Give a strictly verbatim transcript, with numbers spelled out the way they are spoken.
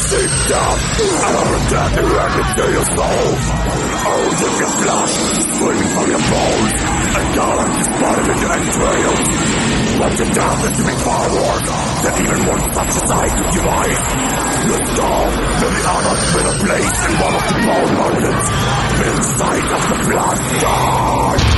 deep down, out of death erected to your soul. Oath of your flesh, screaming from your bones, and God is bottom in your entrails. But your death is to be far worse than even one such a sight could devise. You stall till the honors been a place and one of the bone mountains, in sight of the blood god.